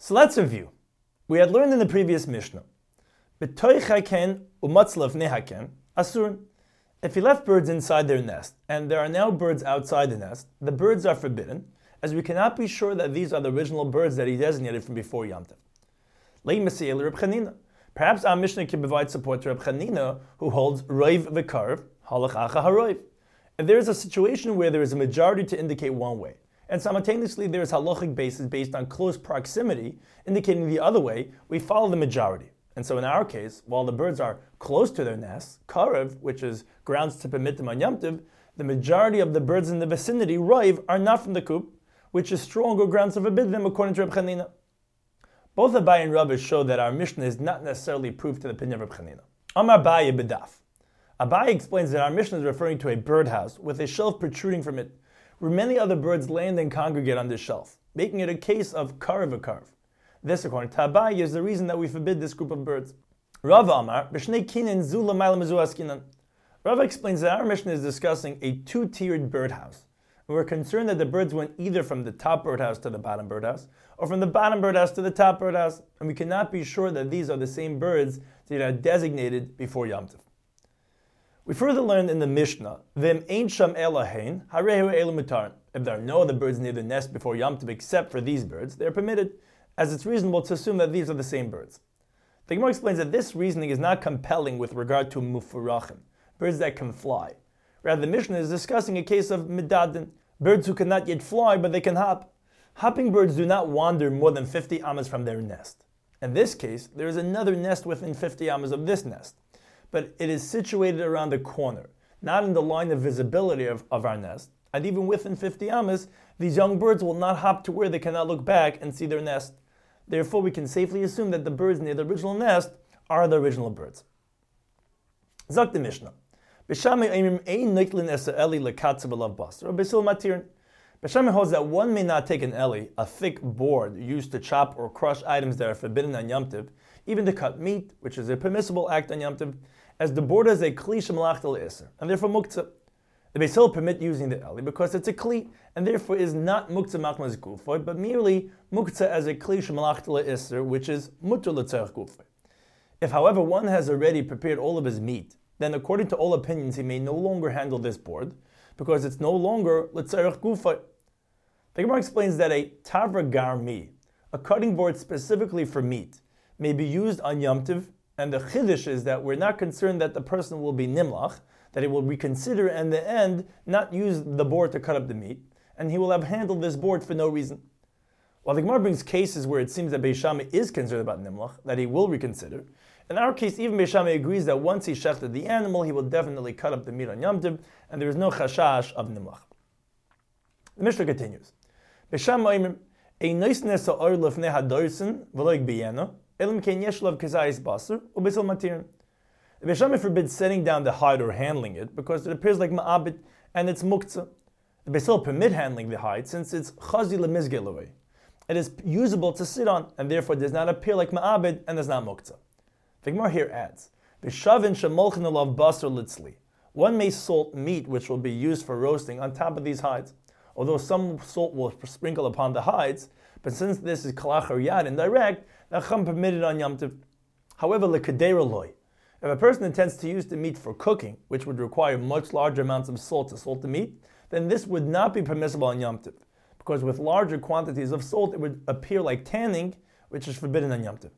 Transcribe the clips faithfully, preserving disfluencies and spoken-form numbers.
So let's review. We had learned in the previous Mishnah, B'toich haken umatzlav nehaken asurn. If he left birds inside their nest, and there are now birds outside the nest, the birds are forbidden, as we cannot be sure that these are the original birds that he designated from before Yom Tov. Lei Masiyel Reb Chanina. Perhaps our Mishnah can provide support to Reb Chanina, who holds Roiv v'karv, halach acha haroiv. If there is a situation where there is a majority to indicate one way, and simultaneously there is halachic basis based on close proximity, indicating the other way, we follow the majority. And so in our case, while the birds are close to their nests, karev, which is grounds to permit them on Yom Tov, the majority of the birds in the vicinity, roiv, are not from the coop, which is stronger grounds to forbid them according to Reb Chanina. Both Abaye and Rabbi show that our Mishnah is not necessarily proof to the opinion of Reb Chanina. Amar Abaye b'daf. Abaye explains that our Mishnah is referring to a birdhouse with a shelf protruding from it, where many other birds land and congregate on this shelf, making it a case of karev v'karv. This, according to Abaye, is the reason that we forbid this group of birds. Rava Amar, b'shnei kinin zu l'mayla mezu askinan. Rava explains that our Mishnah is discussing a two-tiered birdhouse. And we're concerned that the birds went either from the top birdhouse to the bottom birdhouse, or from the bottom birdhouse to the top birdhouse, and we cannot be sure that these are the same birds that are designated before Yom Tov. We further learned in the Mishnah, V'im ein sham elahein, harehu elu mutar. If there are no other birds near the nest before Yom Tov except for these birds, they are permitted, as it's reasonable to assume that these are the same birds. The Gemara explains that this reasoning is not compelling with regard to mufurachim, birds that can fly. Rather, the Mishnah is discussing a case of midadin, birds who cannot yet fly but they can hop. Hopping birds do not wander more than fifty amas from their nest. In this case, there is another nest within fifty amas of this nest, but it is situated around the corner, not in the line of visibility of, of our nest. And even within fifty amas, these young birds will not hop to where they cannot look back and see their nest. Therefore, we can safely assume that the birds near the original nest are the original birds. Zok the Mishnah. Beshami holds that one may not take an eli, a thick board used to chop or crush items that are forbidden on Yom Tov, even to cut meat, which is a permissible act on Yom Tov, as the board is a kli shemalach l'isser, and therefore muktzah. The Beis Hillel permit using the eli because it's a kli, and therefore is not muktzah machmas gufoy, but merely muktzah as a kli shemalach l'isser, which is mutter l'tzerach gufoy. If, however, one has already prepared all of his meat, then according to all opinions, he may no longer handle this board, because it's no longer l'tzerach gufoy. The Gemara explains that a tavra garmi, a cutting board specifically for meat, may be used on Yom Tov, and the chiddush is that we're not concerned that the person will be nimlach, that he will reconsider and in the end not use the board to cut up the meat, and he will have handled this board for no reason. While the Gemara brings cases where it seems that Beis Shammai is concerned about nimlach, that he will reconsider, in our case even Beis Shammai agrees that once he shechted the animal, he will definitely cut up the meat on Yom Tov, and there is no chashash of nimlach. The Mishnah continues. Beis Shammai a niceness of oil of nehadorsen v'loig biyeno elim ken yeshlav kazayis basar u'bisel matirin. The Beis Shammai forbids setting down the hide or handling it because it appears like ma'abit and it's muktzah. The Beis Hillel permit handling the hide since it's chazi lemizge levei. It is usable to sit on and therefore does not appear like ma'abit and is not muktzah. The Gemara here adds, V'shavin shemolchin alav basar litzli. One may salt meat which will be used for roasting on top of these hides, although some salt will sprinkle upon the hides, but since this is kalach or yad indirect, the chum permitted on Yom Tov. However, lekadera loy. If a person intends to use the meat for cooking, which would require much larger amounts of salt to salt the meat, then this would not be permissible on Yom Tov, because with larger quantities of salt, it would appear like tanning, which is forbidden on Yom Tov.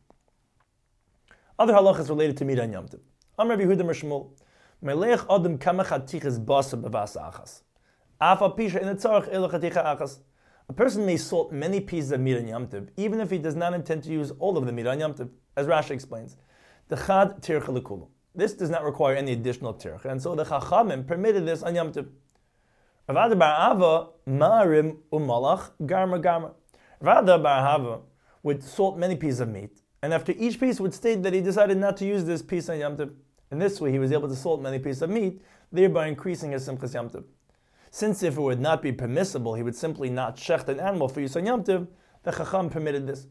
Other halachas related to meat on Yom Tov. Am Rabbi Yehuda Shmuel, melech adam kamach hatichas basar b'vasa achas. Afa pisha in tzarich elo chaticha achas. A person may salt many pieces of meat on Yom Tov, even if he does not intend to use all of the meat on Yom Tov, as Rashi explains. The chad tircha lekulu. This does not require any additional tircha, and so the chachamim permitted this on Yom Tov. Rav Ada bar Ava ma'arim umalach garma garma. Rav Ada bar Ava would salt many pieces of meat, and after each piece would state that he decided not to use this piece on Yom Tov. In this way, he was able to salt many pieces of meat, thereby increasing his simchas Yom Tov. Since if it would not be permissible, he would simply not shecht an animal for use on Yom Tov, the chacham permitted this.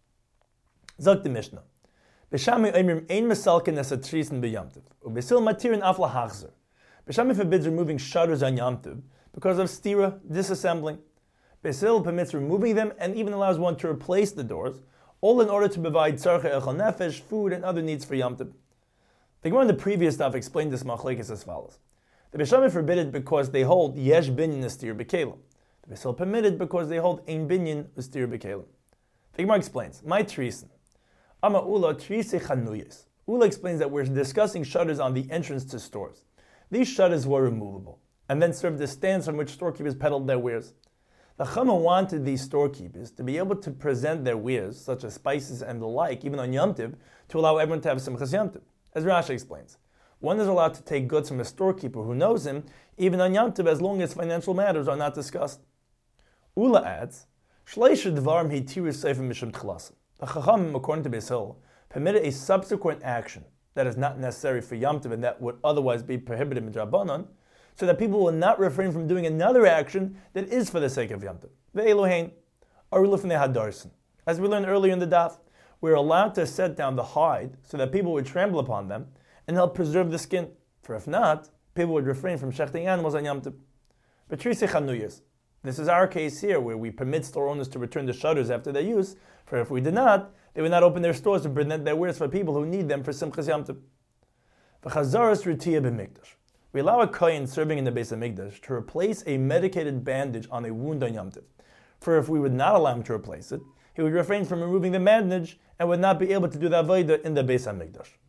Zok the Mishnah. Beis Shammai oimrim ein mesalken es atrisen b'Yom Tov, u'Beis Hillel matirin af lahachzer. Beis Shammai forbids removing shutters on Yom Tov because of stira, disassembling. Beis Hillel permits removing them and even allows one to replace the doors, all in order to provide tzarchei echal nefesh, food, and other needs for Yom Tov. The Gemara in the previous stuff explained this machlekes as follows. The Beis Shammai forbid it because they hold yesh binyan estir b'kelim. The Beis Hillel permitted because they hold ein binyan estir b'kelim. The Gemara explains, my treason. Ama ula trise chanuyes. Ula explains that we're discussing shutters on the entrance to stores. These shutters were removable, and then served as stands from which storekeepers peddled their wares. The Chama wanted these storekeepers to be able to present their wares, such as spices and the like, even on Yom Tov, to allow everyone to have Simchas Yom Tov. As Rashi explains, one is allowed to take goods from a storekeeper who knows him, even on Yom Tov, as long as financial matters are not discussed. Ula adds, Shleisha dvarim hitiru sefer mishum tchilasim. The Chachamim, according to Beis Hillel, permitted a subsequent action that is not necessary for Yom Tov and that would otherwise be prohibited midrabanan, so that people will not refrain from doing another action that is for the sake of Yom Tov. Ve'elohein, aru lifnei hadarsin. As we learned earlier in the daf, we are allowed to set down the hide so that people would trample upon them and help preserve the skin. For if not, people would refrain from shechting animals on Yom Tov. But Trisei Chanuyas. This is our case here, where we permit store owners to return the shutters after their use, for if we did not, they would not open their stores to present their wares for people who need them for Simchas Yom Tov. V'chazaras rutiyah b'mikdash. We allow a kohen serving in the Beis HaMikdash to replace a medicated bandage on a wound on Yom Tov. For if we would not allow him to replace it, he would refrain from removing the bandage and would not be able to do the avodah in the Beis HaMikdash.